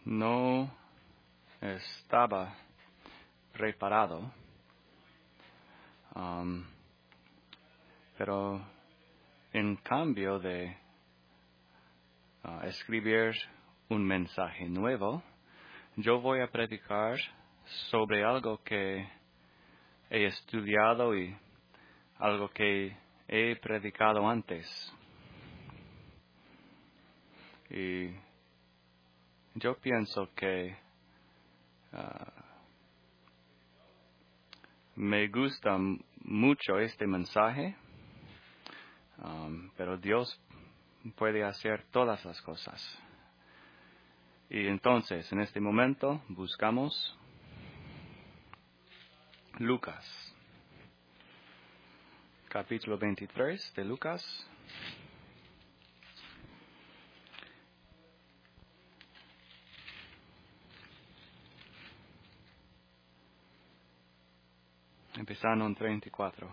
no estaba preparado, pero en cambio de escribir un mensaje nuevo, yo voy a predicar sobre algo que he estudiado y algo que he predicado antes. Y yo pienso que me gusta mucho este mensaje, pero Dios puede hacer todas las cosas. Y entonces, en este momento, buscamos Lucas, capítulo 23 de Lucas. Empezando en 34.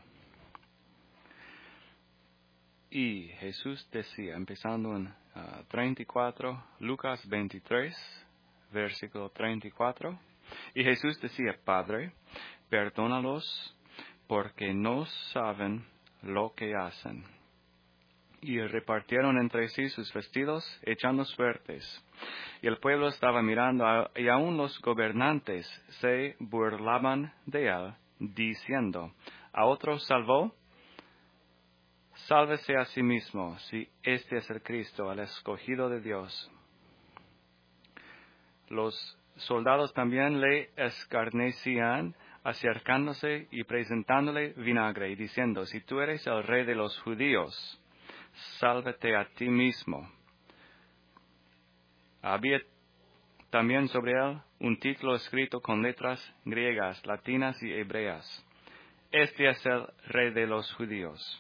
Y Jesús decía, empezando en 34, Lucas 23, versículo 34. Y Jesús decía, Padre, perdónalos porque no saben lo que hacen. Y repartieron entre sí sus vestidos, echando suertes. Y el pueblo estaba mirando, y aun los gobernantes se burlaban de él, diciendo, ¿a otro salvó? Sálvese a sí mismo, si este es el Cristo, el escogido de Dios. Los soldados también le escarnecían, acercándose y presentándole vinagre, y diciendo, si tú eres el rey de los judíos, sálvate a ti mismo. Había también sobre él un título escrito con letras griegas, latinas y hebreas. Este es el rey de los judíos.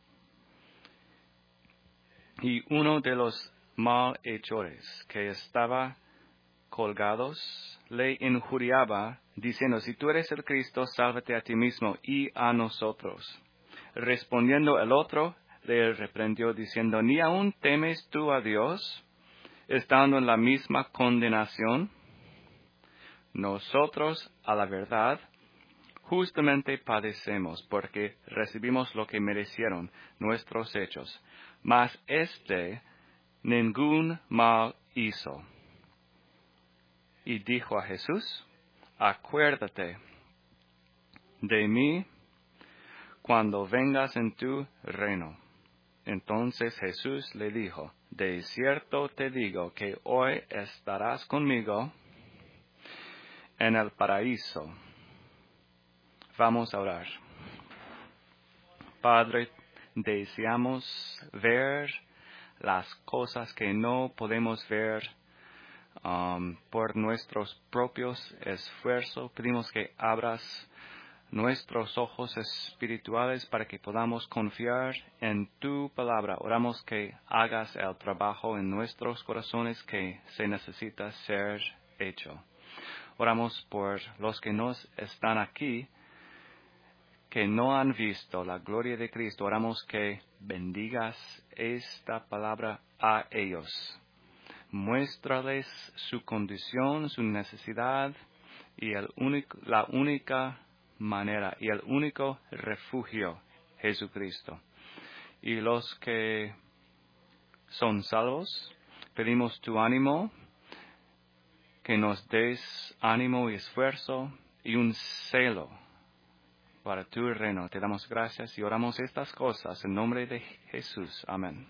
Y uno de los malhechores que estaba colgados le injuriaba, diciendo, si tú eres el Cristo, sálvate a ti mismo y a nosotros. Respondiendo el otro, le reprendió, diciendo, ¿ni aún temes tú a Dios, estando en la misma condenación? Nosotros, a la verdad, justamente padecemos, porque recibimos lo que merecieron nuestros hechos. Mas ningún mal hizo. Y dijo a Jesús, acuérdate de mí cuando vengas en tu reino. Entonces Jesús le dijo, de cierto te digo que hoy estarás conmigo en el paraíso. Vamos a orar. Padre, deseamos ver las cosas que no podemos ver por nuestros propios esfuerzos. Pedimos que abras nuestros ojos espirituales para que podamos confiar en tu palabra. Oramos que hagas el trabajo en nuestros corazones que se necesita ser hecho. Oramos por los que no están aquí, que no han visto la gloria de Cristo. Oramos que bendigas esta palabra a ellos. Muéstrales su condición, su necesidad y la única manera y el único refugio, Jesucristo. Y los que son salvos, pedimos tu ánimo, que nos des ánimo y esfuerzo y un celo para tu reino. Te damos gracias y oramos estas cosas en nombre de Jesús. Amén.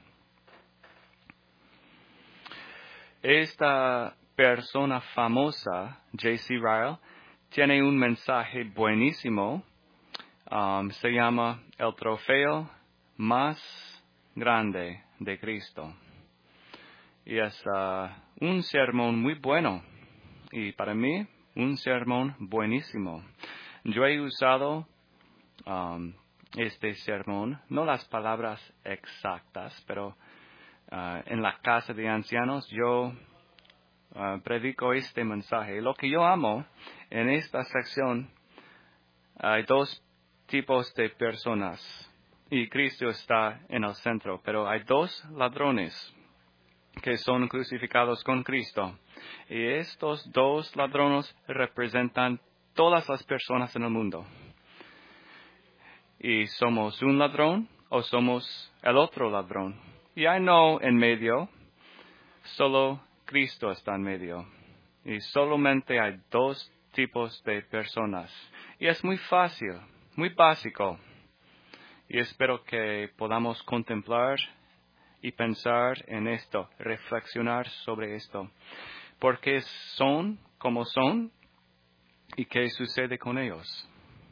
Esta persona famosa, J.C. Ryle, tiene un mensaje buenísimo. Se llama El trofeo más grande de Cristo. Y es un sermón muy bueno. Y para mí, un sermón buenísimo. Yo he usado este sermón, no las palabras exactas, pero en la casa de ancianos yo predico este mensaje. Lo que yo amo en esta sección, hay dos tipos de personas y Cristo está en el centro, pero hay dos ladrones que son crucificados con Cristo. Y estos dos ladrones representan todas las personas en el mundo. Y somos un ladrón o somos el otro ladrón. Y hay no en medio, solo Cristo está en medio. Y solamente hay dos tipos de personas. Y es muy fácil, muy básico. Y espero que podamos contemplar y pensar en esto, reflexionar sobre esto. ¿Por qué son como son y qué sucede con ellos?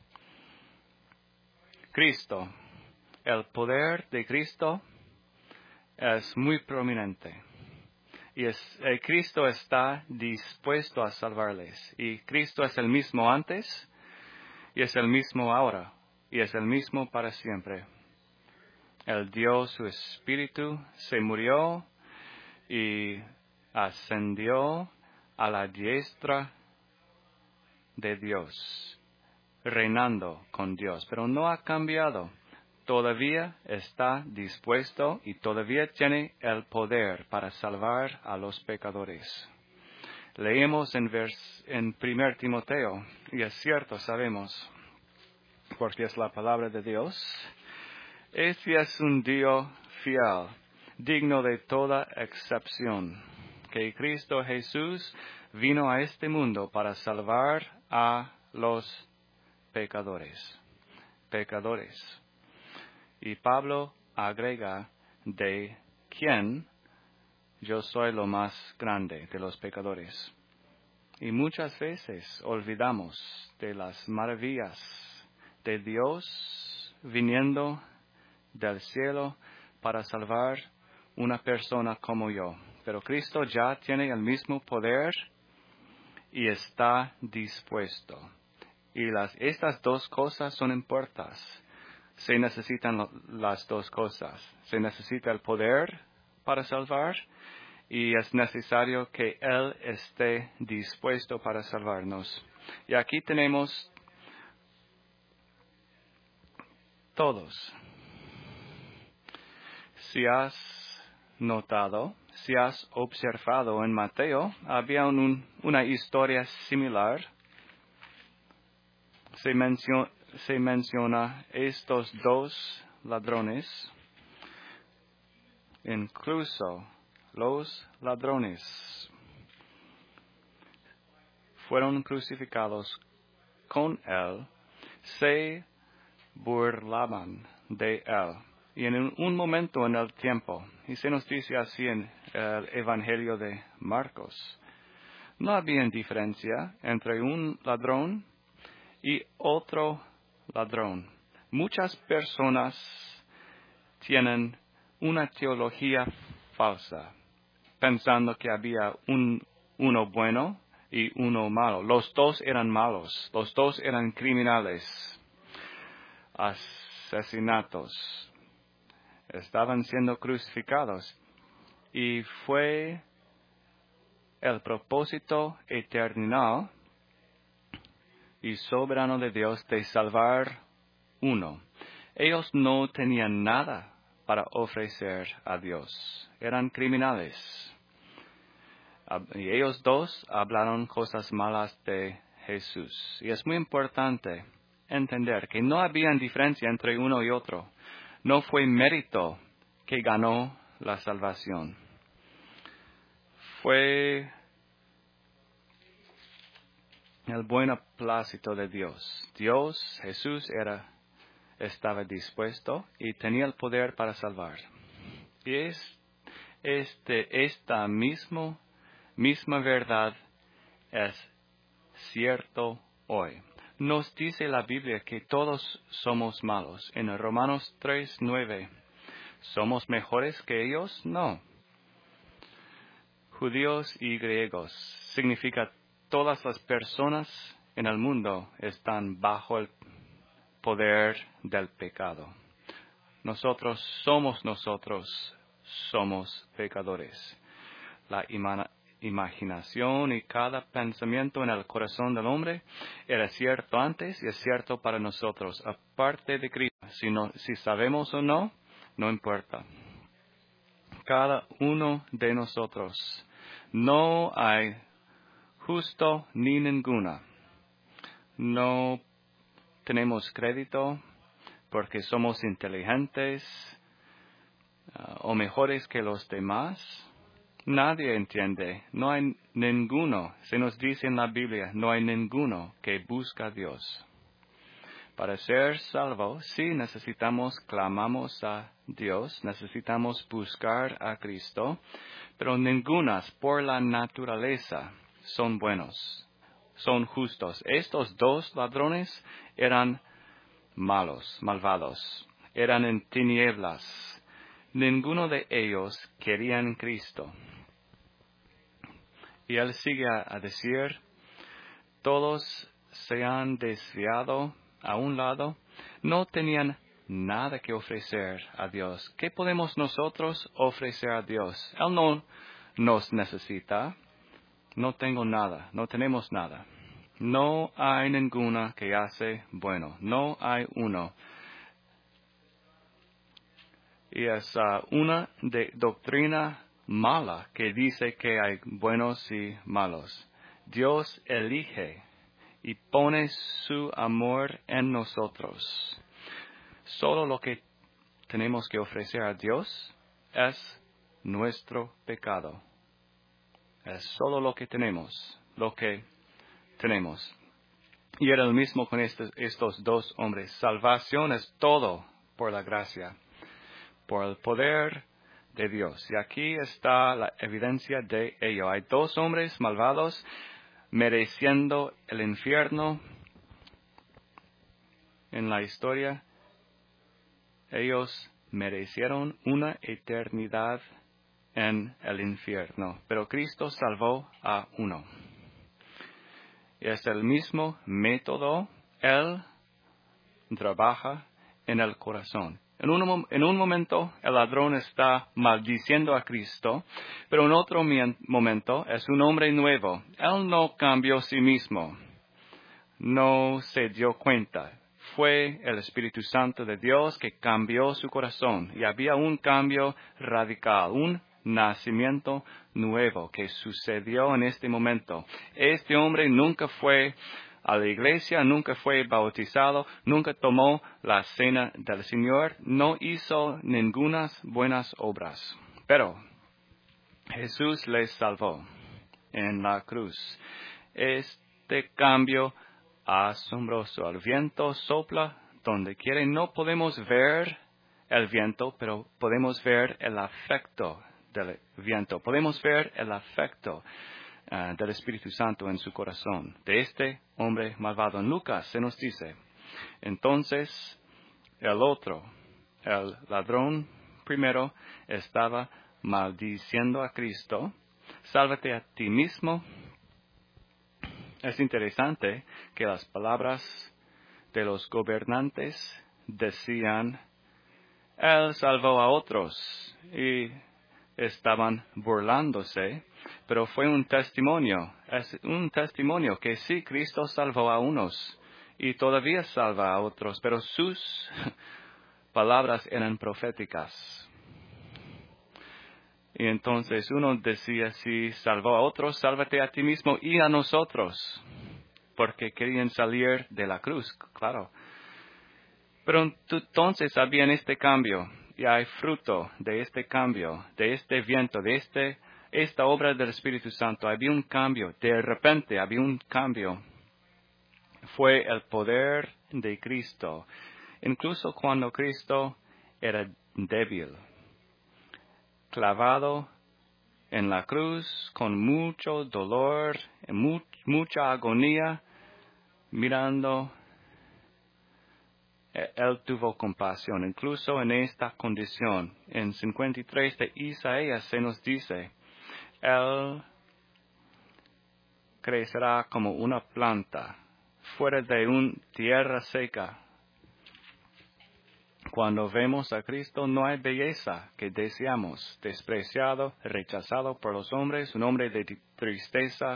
Cristo. El poder de Cristo es muy prominente. Y Cristo está dispuesto a salvarles. Y Cristo es el mismo antes, y es el mismo ahora, y es el mismo para siempre. Él dio su espíritu, se murió y ascendió a la diestra de Dios, reinando con Dios. Pero no ha cambiado. Todavía está dispuesto y todavía tiene el poder para salvar a los pecadores. Leemos en 1 Timoteo, y es cierto, sabemos, porque es la palabra de Dios. Este es un Dios fiel, digno de toda excepción, que Cristo Jesús vino a este mundo para salvar a los pecadores. Y Pablo agrega de quién yo soy lo más grande de los pecadores. Y muchas veces olvidamos de las maravillas de Dios viniendo del cielo para salvar una persona como yo. Pero Cristo ya tiene el mismo poder y está dispuesto. Y estas dos cosas son importantes. Se necesitan las dos cosas. Se necesita el poder para salvar y es necesario que Él esté dispuesto para salvarnos. Y aquí tenemos todos. Si has notado, si has observado en Mateo, había una historia similar. Se menciona estos dos ladrones. Incluso los ladrones fueron crucificados con él, se burlaban de él. Y en un momento en el tiempo, y se nos dice así en el Evangelio de Marcos, no había diferencia entre un ladrón y otro ladrón. Muchas personas tienen una teología falsa, pensando que había uno bueno y uno malo. Los dos eran malos, los dos eran criminales, asesinatos, estaban siendo crucificados. Y fue el propósito eterno y soberano de Dios de salvar uno. Ellos no tenían nada para ofrecer a Dios. Eran criminales. Y ellos dos hablaron cosas malas de Jesús. Y es muy importante entender que no había diferencia entre uno y otro. No fue mérito que ganó la salvación. Fue el buen plácito de Dios. Jesús estaba dispuesto y tenía el poder para salvar. Y esta misma verdad es cierto hoy. Nos dice la Biblia que todos somos malos. En Romanos 3:9, ¿somos mejores que ellos? No. Judíos y griegos significa todas las personas en el mundo están bajo el poder del pecado. Nosotros somos pecadores. La imaginación y cada pensamiento en el corazón del hombre era cierto antes y es cierto para nosotros. Aparte de Cristo, si sabemos o no importa. Cada uno de nosotros No hay justo ni ninguna. No tenemos crédito porque somos inteligentes o mejores que los demás. Nadie entiende. No hay ninguno. Se nos dice en la Biblia, no hay ninguno que busca a Dios. Para ser salvo, sí clamamos a Dios, necesitamos buscar a Cristo, pero ningunas por la naturaleza son buenos, son justos. Estos dos ladrones eran malvados, eran en tinieblas. Ninguno de ellos querían Cristo. Y él sigue a decir, todos se han desviado a un lado, no tenían nada que ofrecer a Dios. ¿Qué podemos nosotros ofrecer a Dios? Él no nos necesita. No tengo nada, no tenemos nada. No hay ninguna que hace bueno, no hay uno. Y es una doctrina mala que dice que hay buenos y malos. Dios elige y pone su amor en nosotros. Solo lo que tenemos que ofrecer a Dios es nuestro pecado. Es solo lo que tenemos. Y era el mismo con estos dos hombres. Salvación es todo por la gracia, por el poder de Dios. Y aquí está la evidencia de ello. Hay dos hombres malvados mereciendo el infierno en la historia. Ellos merecieron una eternidad en el infierno, pero Cristo salvó a uno. Y es el mismo método, Él trabaja en el corazón. En un momento el ladrón está maldiciendo a Cristo, pero en otro momento es un hombre nuevo. Él no cambió sí mismo, no se dio cuenta. Fue el Espíritu Santo de Dios que cambió su corazón y había un cambio radical, un nacimiento nuevo que sucedió en este momento. Este hombre nunca fue a la iglesia, nunca fue bautizado, nunca tomó la cena del Señor, no hizo ningunas buenas obras. Pero Jesús les salvó en la cruz. Este cambio asombroso. El viento sopla donde quiere. No podemos ver el viento, pero podemos ver el afecto del viento. Podemos ver el afecto del Espíritu Santo en su corazón, de este hombre malvado. En Lucas se nos dice, entonces el ladrón primero, estaba maldiciendo a Cristo. Sálvate a ti mismo. Es interesante que las palabras de los gobernantes decían, Él salvó a otros, y estaban burlándose, pero fue un testimonio. Es un testimonio que sí, Cristo salvó a unos y todavía salva a otros, pero sus palabras eran proféticas. Y entonces uno decía, si salvó a otros, sálvate a ti mismo y a nosotros, porque querían salir de la cruz, claro. Pero entonces había este cambio, y hay fruto de este cambio, de este viento, de esta obra del Espíritu Santo. Había un cambio, de repente había un cambio. Fue el poder de Cristo, incluso cuando Cristo era débil, clavado en la cruz con mucho dolor, mucha agonía, mirando. Él tuvo compasión, incluso en esta condición. En 53 de Isaías se nos dice, Él crecerá como una planta fuera de una tierra seca. Cuando vemos a Cristo no hay belleza que deseamos, despreciado, rechazado por los hombres, un hombre de tristeza.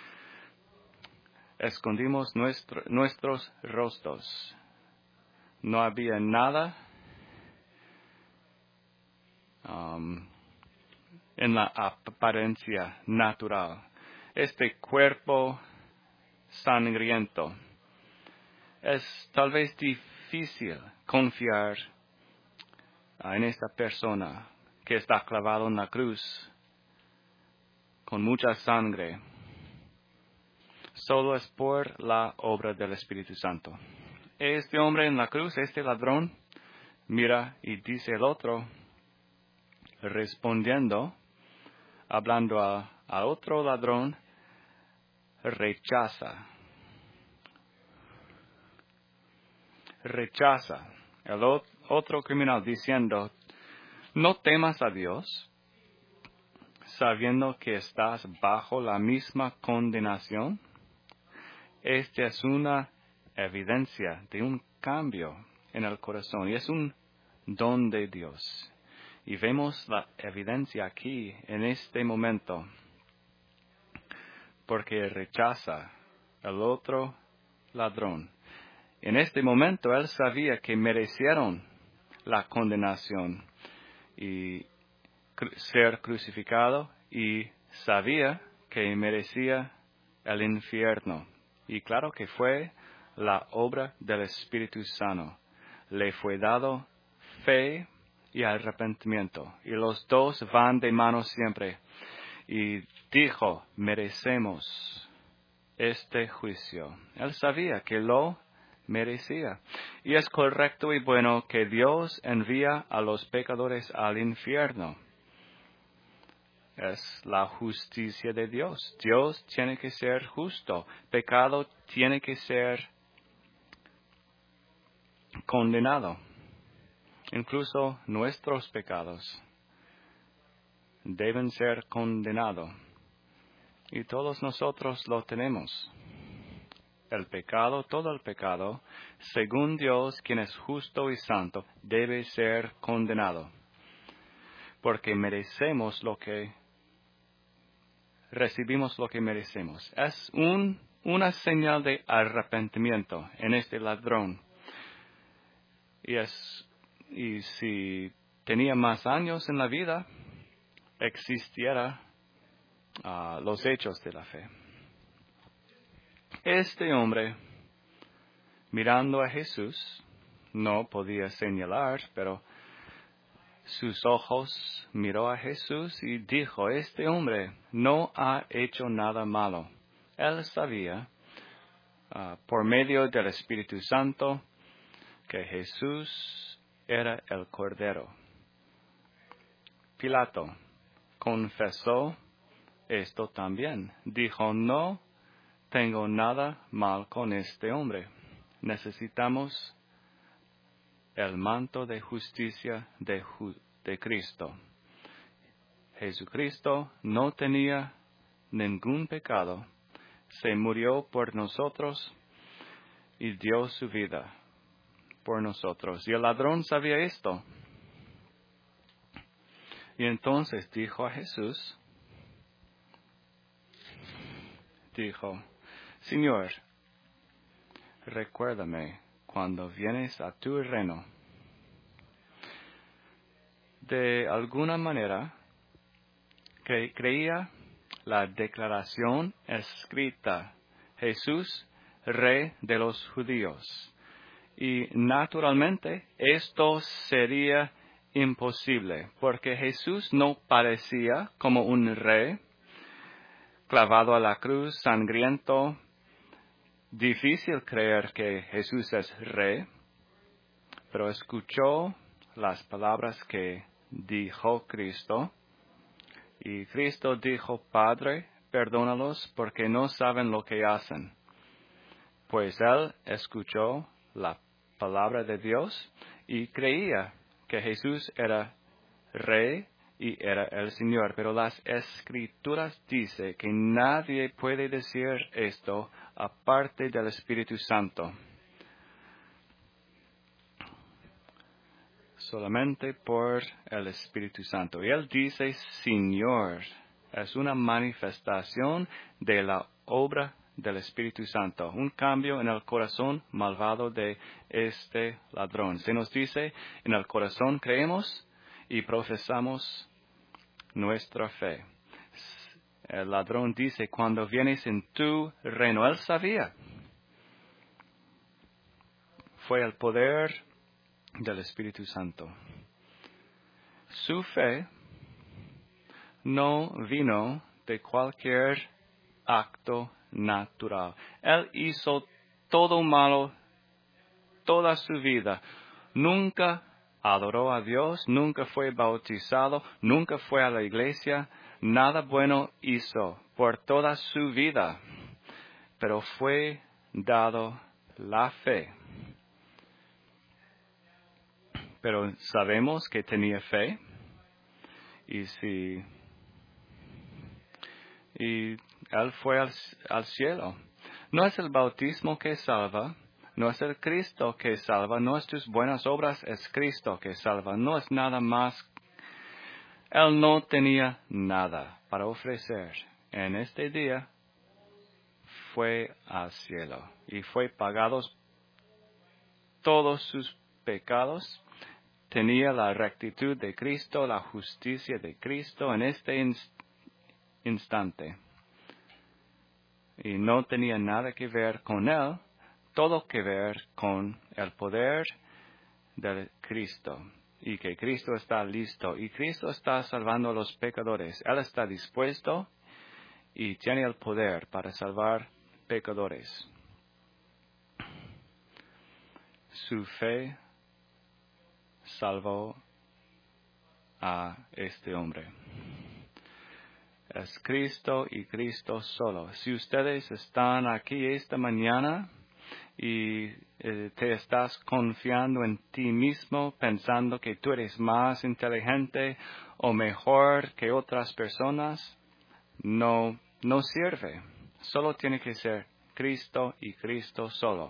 Escondimos nuestros rostros. No había nada en la apariencia natural. Este cuerpo sangriento. Es tal vez difícil confiar en esta persona que está clavado en la cruz con mucha sangre. Solo es por la obra del Espíritu Santo. Este hombre en la cruz, este ladrón, mira y dice el otro, respondiendo, hablando a otro ladrón, rechaza. El otro criminal diciendo, no temas a Dios, sabiendo que estás bajo la misma condenación. Esta es una evidencia de un cambio en el corazón y es un don de Dios. Y vemos la evidencia aquí en este momento, porque rechaza al otro ladrón. En este momento él sabía que merecieron la condenación y ser crucificado y sabía que merecía el infierno. Y claro que fue la obra del Espíritu Santo. Le fue dado fe y arrepentimiento. Y los dos van de mano siempre. Y dijo, merecemos este juicio. Él sabía que lo merecía. Y es correcto y bueno que Dios envía a los pecadores al infierno. Es la justicia de Dios. Dios tiene que ser justo. Pecado tiene que ser condenado. Incluso nuestros pecados deben ser condenados. Y todos nosotros lo tenemos. El pecado, todo el pecado, según Dios, quien es justo y santo, debe ser condenado. Porque merecemos recibimos lo que merecemos. Es una señal de arrepentimiento en este ladrón. Y si tenía más años en la vida, existiera los hechos de la fe. Este hombre, mirando a Jesús, no podía señalar, pero sus ojos miró a Jesús y dijo, este hombre no ha hecho nada malo. Él sabía, por medio del Espíritu Santo, que Jesús era el Cordero. Pilato confesó esto también. Dijo, no tengo nada mal con este hombre. Necesitamos el manto de justicia de Cristo. Jesucristo no tenía ningún pecado. Se murió por nosotros y dio su vida por nosotros. Y el ladrón sabía esto. Y entonces dijo a Jesús, Señor, recuérdame cuando vienes a tu reino. De alguna manera, creía la declaración escrita, Jesús, Rey de los judíos. Y naturalmente esto sería imposible, porque Jesús no parecía como un rey clavado a la cruz, sangriento. Difícil creer que Jesús es rey, pero escuchó las palabras que dijo Cristo. Y Cristo dijo, Padre, perdónalos porque no saben lo que hacen. Pues él escuchó la palabra de Dios y creía que Jesús era Rey y era el Señor. Pero las Escrituras dicen que nadie puede decir esto aparte del Espíritu Santo. Solamente por el Espíritu Santo. Y él dice, Señor, es una manifestación de la obra del Espíritu Santo, un cambio en el corazón malvado de este ladrón. Se nos dice, en el corazón creemos y profesamos nuestra fe. El ladrón dice, cuando vienes en tu reino, él sabía. Fue el poder del Espíritu Santo. Su fe no vino de cualquier acto natural. Él hizo todo malo toda su vida. Nunca adoró a Dios, nunca fue bautizado, nunca fue a la iglesia. Nada bueno hizo por toda su vida. Pero fue dado la fe. Pero sabemos que tenía fe. Y él fue al cielo. No es el bautismo que salva, no es el Cristo que salva, no es tus buenas obras, es Cristo que salva, no es nada más. Él no tenía nada para ofrecer. En este día fue al cielo y fue pagados todos sus pecados. Tenía la rectitud de Cristo, la justicia de Cristo en este instante. Y no tenía nada que ver con él, todo que ver con el poder de Cristo. Y que Cristo está listo. Y Cristo está salvando a los pecadores. Él está dispuesto y tiene el poder para salvar pecadores. Su fe salvó a este hombre. Es Cristo y Cristo solo. Si ustedes están aquí esta mañana y te estás confiando en ti mismo, pensando que tú eres más inteligente o mejor que otras personas, no sirve. Solo tiene que ser Cristo y Cristo solo.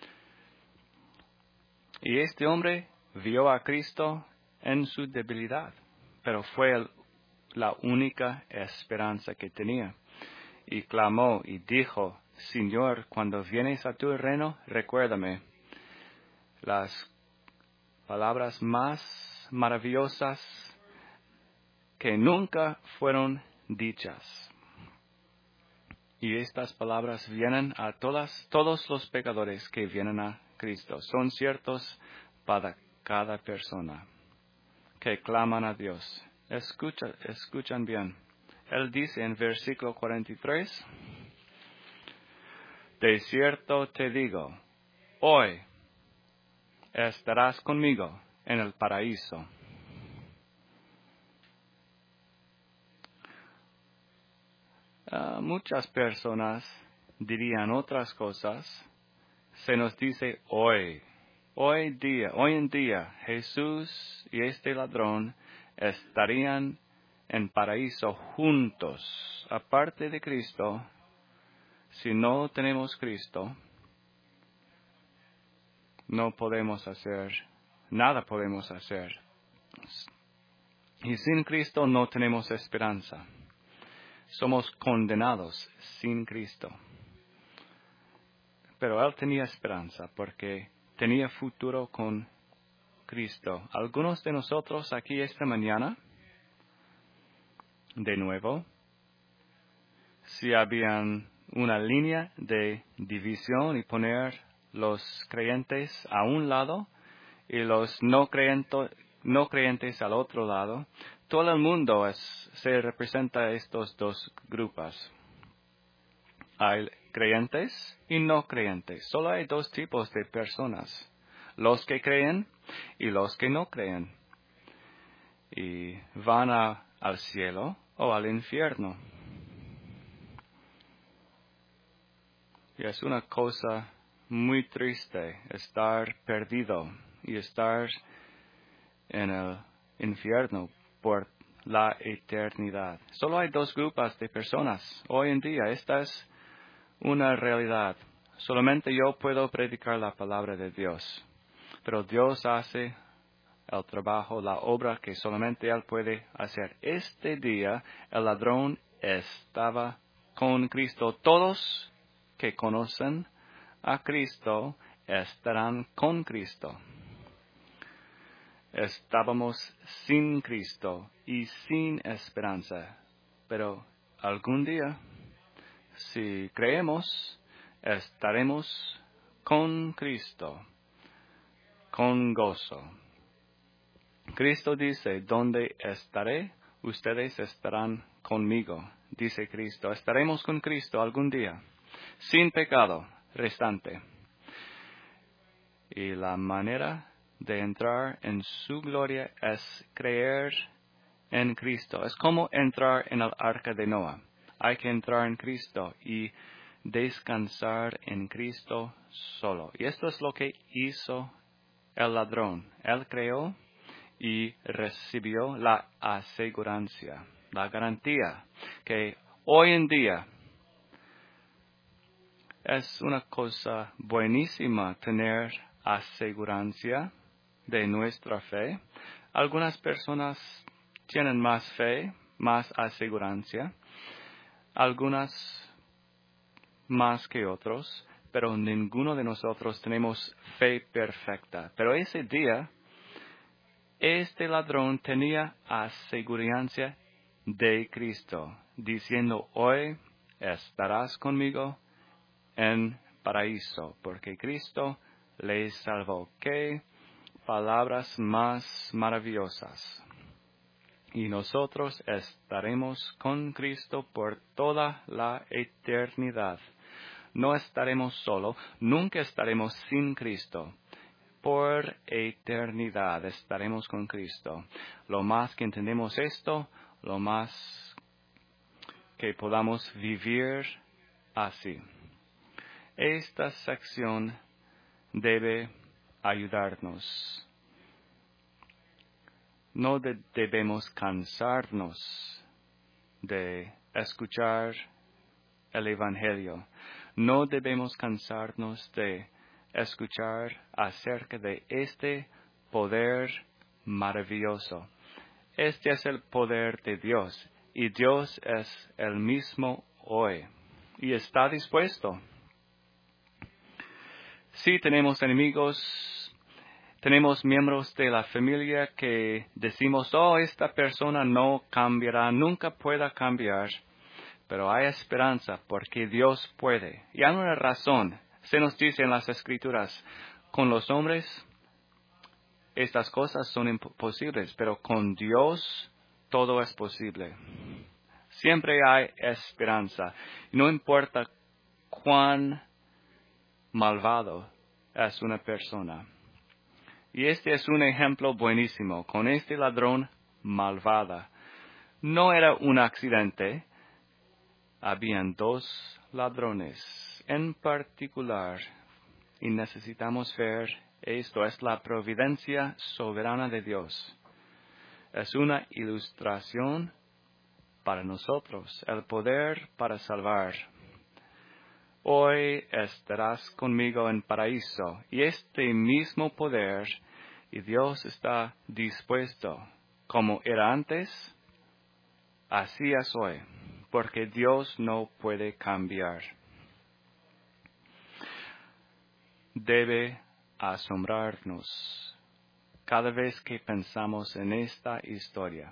Y este hombre vio a Cristo en su debilidad, pero fue la única esperanza que tenía. Y clamó y dijo, Señor, cuando vienes a tu reino, recuérdame. Las palabras más maravillosas que nunca fueron dichas. Y estas palabras vienen a todos los pecadores que vienen a Cristo. Son ciertos para cada persona que claman a Dios. Escuchan bien. Él dice en versículo 43, de cierto te digo, hoy estarás conmigo en el paraíso. Muchas personas dirían otras cosas. Se nos dice hoy en día, Jesús y este ladrón estarían en paraíso juntos. Aparte de Cristo, si no tenemos Cristo, nada podemos hacer. Y sin Cristo no tenemos esperanza. Somos condenados sin Cristo. Pero él tenía esperanza porque tenía futuro con Cristo. Algunos de nosotros aquí esta mañana, de nuevo, si habían una línea de división y poner los creyentes a un lado y los no creyentes al otro lado, todo el mundo se representa a estos dos grupos. Hay creyentes y no creyentes. Solo hay dos tipos de personas. Los que creen y los que no creen. Y van al cielo o al infierno. Y es una cosa muy triste estar perdido y estar en el infierno por la eternidad. Solo hay dos grupos de personas. Hoy en día esta es una realidad. Solamente yo puedo predicar la palabra de Dios. Pero Dios hace el trabajo, la obra que solamente Él puede hacer. Este día el ladrón estaba con Cristo. Todos que conocen a Cristo estarán con Cristo. Estábamos sin Cristo y sin esperanza. Pero algún día, si creemos, estaremos con Cristo, con gozo. Cristo dice, donde estaré, ustedes estarán conmigo, dice Cristo. Estaremos con Cristo algún día, sin pecado restante. Y la manera de entrar en su gloria es creer en Cristo. Es como entrar en el arca de Noé. Hay que entrar en Cristo y descansar en Cristo solo. Y esto es lo que hizo el ladrón. Él creó y recibió la asegurancia, la garantía, que hoy en día es una cosa buenísima tener asegurancia de nuestra fe. Algunas personas tienen más fe, más asegurancia, algunas más que otros, pero ninguno de nosotros tenemos fe perfecta. Pero ese día, este ladrón tenía asegurancia de Cristo, diciendo, hoy estarás conmigo en paraíso, porque Cristo le salvó. ¡Qué palabras más maravillosas! Y nosotros estaremos con Cristo por toda la eternidad. No estaremos solo, nunca estaremos sin Cristo. Por eternidad estaremos con Cristo. Lo más que entendemos esto, lo más que podamos vivir así. Esta sección debe ayudarnos. No debemos cansarnos de escuchar el Evangelio. No debemos cansarnos de escuchar acerca de este poder maravilloso. Este es el poder de Dios y Dios es el mismo hoy y está dispuesto. Sí, tenemos enemigos, tenemos miembros de la familia que decimos, esta persona no cambiará, nunca pueda cambiar. Pero hay esperanza porque Dios puede. Y hay una razón. Se nos dice en las Escrituras, con los hombres estas cosas son imposibles, pero con Dios todo es posible. Siempre hay esperanza. No importa cuán malvado es una persona. Y este es un ejemplo buenísimo. Con este ladrón malvada. No era un accidente. Habían dos ladrones en particular y necesitamos ver esto. Es la providencia soberana de Dios. Es una ilustración para nosotros, el poder para salvar. Hoy estarás conmigo en paraíso y este mismo poder y Dios está dispuesto como era antes, así es hoy. Porque Dios no puede cambiar. Debe asombrarnos cada vez que pensamos en esta historia.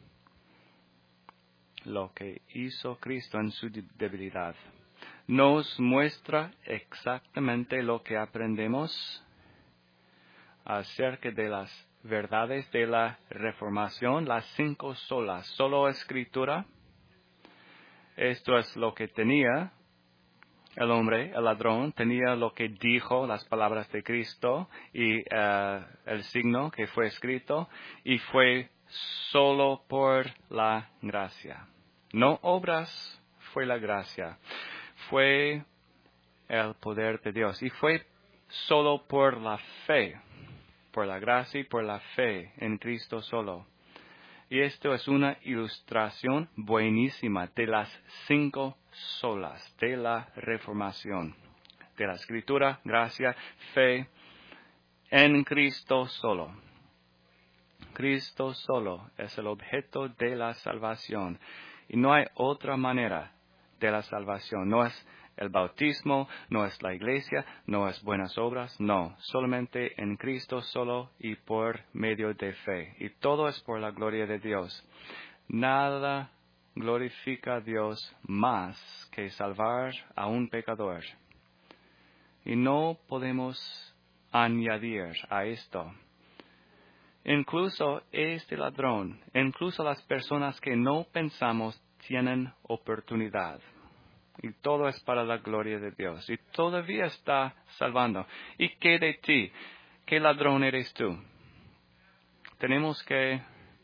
Lo que hizo Cristo en su debilidad nos muestra exactamente lo que aprendemos acerca de las verdades de la Reformación, las 5 solas, solo Escritura. Esto es lo que tenía el hombre, el ladrón, tenía lo que dijo, las palabras de Cristo y el signo que fue escrito, y fue solo por la gracia. No obras, fue la gracia. Fue el poder de Dios y fue solo por la fe, por la gracia y por la fe en Cristo solo. Y esto es una ilustración buenísima de las 5 solas de la Reformación. De la Escritura, gracia, fe, en Cristo solo. Cristo solo es el objeto de la salvación. Y no hay otra manera de la salvación. No es el bautismo, no es la iglesia, no es buenas obras, no, solamente en Cristo solo y por medio de fe. Y todo es por la gloria de Dios. Nada glorifica a Dios más que salvar a un pecador. Y no podemos añadir a esto. Incluso este ladrón, incluso las personas que no pensamos tienen oportunidad. Y todo es para la gloria de Dios. Y todavía está salvando. ¿Y qué de ti? ¿Qué ladrón eres tú? Tenemos que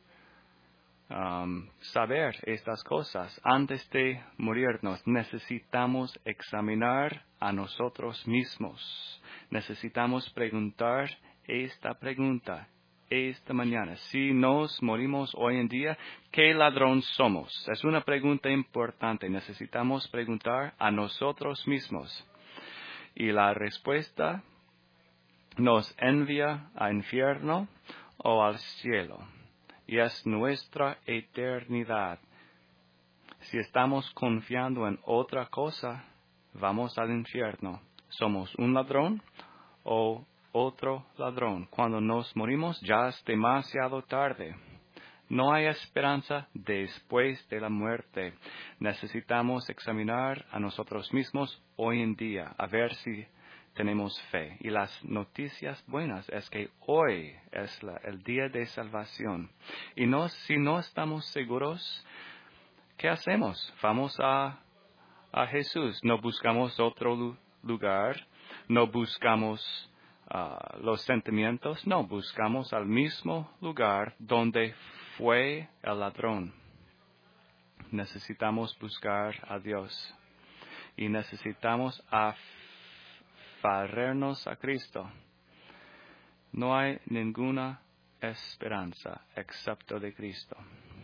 saber estas cosas. Antes de morirnos, necesitamos examinar a nosotros mismos. Necesitamos preguntar esta pregunta esta mañana. Si nos morimos hoy en día, ¿qué ladrón somos? Es una pregunta importante. Necesitamos preguntar a nosotros mismos. Y la respuesta nos envía al infierno o al cielo. Y es nuestra eternidad. Si estamos confiando en otra cosa, vamos al infierno. ¿Somos un ladrón o otro ladrón? Cuando nos morimos ya es demasiado tarde. No hay esperanza después de la muerte. Necesitamos examinar a nosotros mismos hoy en día, a ver si tenemos fe. Y las noticias buenas es que hoy es el día de salvación. Y si no estamos seguros, ¿qué hacemos? Vamos a Jesús. No buscamos otro lugar. No buscamos los sentimientos. No, buscamos al mismo lugar donde fue el ladrón. Necesitamos buscar a Dios. Y necesitamos aferrarnos a Cristo. No hay ninguna esperanza excepto de Cristo.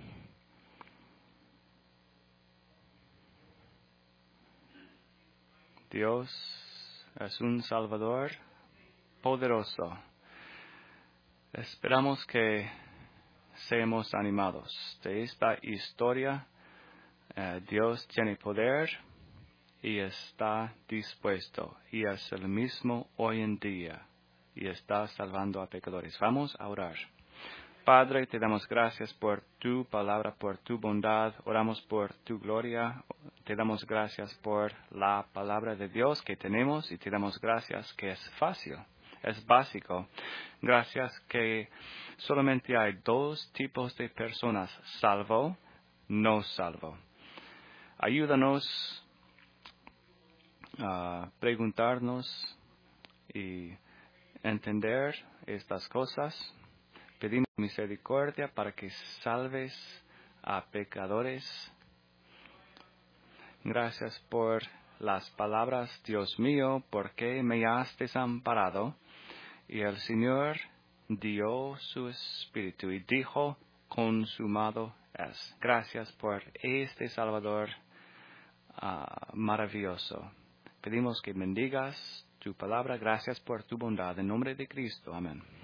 Dios es un Salvador poderoso. Esperamos que seamos animados de esta historia. Dios tiene poder y está dispuesto y es el mismo hoy en día y está salvando a pecadores. Vamos a orar. Padre, te damos gracias por tu palabra, por tu bondad. Oramos por tu gloria. Te damos gracias por la palabra de Dios que tenemos y te damos gracias que es fácil, es básico. Gracias que solamente hay dos tipos de personas, salvo, no salvo. Ayúdanos a preguntarnos y entender estas cosas. Pedimos misericordia para que salves a pecadores. Gracias por las palabras, Dios mío, porque me has desamparado. Y el Señor dio su Espíritu y dijo, consumado es. Gracias por este Salvador maravilloso. Pedimos que bendigas tu palabra. Gracias por tu bondad. En nombre de Cristo. Amén.